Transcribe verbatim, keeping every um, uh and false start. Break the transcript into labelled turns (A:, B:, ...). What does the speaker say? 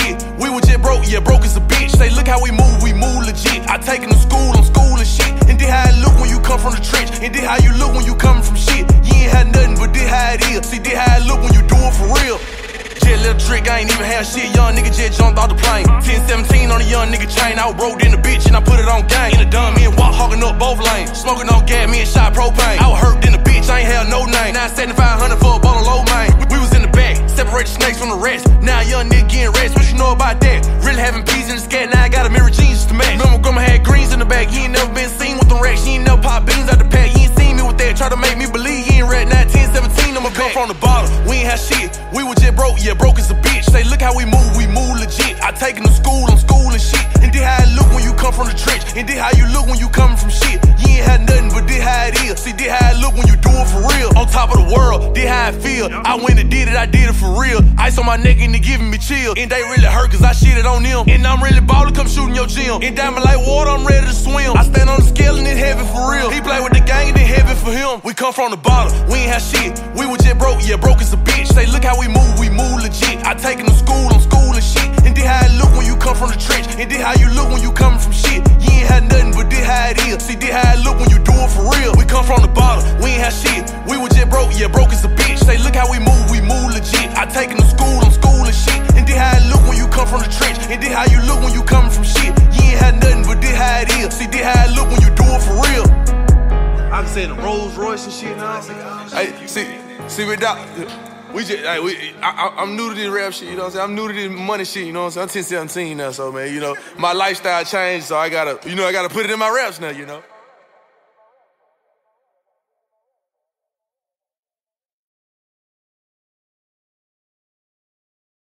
A: shit. We was just broke, yeah, broke as a bitch. Say, look how we move, we move legit. I take 'em to school, I'm schooling shit. And this how it look when you come from the trench. And this how you look when you coming from shit. You ain't had nothing, but this how it is. See, this how it look when you do it for real. Just a little trick, I ain't even have shit. Young nigga just jumped off the plane. ten seventeen on a young nigga chain. I was broke in the bitch and I put it on gang. In the dumb, me and walk hogging up both lanes. Smoking on gas, me and shot propane. I was hurt in the bitch, I ain't had no name. Now seventy-five hundred for a ball of low main. We, we was in the back, separated snakes from the rest. Now a young nigga getting rest, what you know about that? Really having peas in the scat, now I got a mirror jeans to match. Remember grandma had greens in the back, you ain't never been seen with them racks. You ain't never pop beans out the pack, you ain't seen me with that. Try to make me believe you ain't red. Now ten seventeen, I'ma come from the bottom. We ain't had shit, we was just broke, yeah, broke as a bitch. Say, look how we move, we move legit. I take 'em to school, I'm schooling shit. And this how it look when you come from the trench. And this how you look when you coming from shit. You ain't had nothing, but this how it is. See, this how it look when you do it for real. On top of the world, this how I feel. I went and did it, I did it for real. Ice on my neck and they giving me chill. And they really hurt cause I shitted on them. And I'm really ballin', come shooting your gym. And diamond like water, I'm ready to swim. I stand on the scale and it's heavy for real. He play with the gang and it's heavy for him. We come from the bottom, we ain't had shit. We was just broke, yeah, broke as a bitch. Say, look how we move, we move legit. I take 'em to school, I'm schooling shit. And this how it look when you come from the trench. And this how you look when you coming from shit. You ain't had nothing, but this how it is. See, this how it look when you do it for real. We come from the bottom, we ain't had shit. We was just broke, yeah, broke as a bitch. Say, look how we move, we move legit. I take 'em to school, I'm schooling shit. And this how it look when you come from the trench. And this how you look when you coming from shit. You ain't had nothing, but this how it is. See, this how it look when you do it for real. I can say the Rolls Royce and shit now. Hey, see, see with that. We just, like, we, I, I, I'm new to this rap shit, you know what I'm saying? I'm new to this money shit, you know what I'm saying? I'm ten seventeen now, so, man, you know, my lifestyle changed, so I gotta, you know, I gotta put it in my raps now, you know?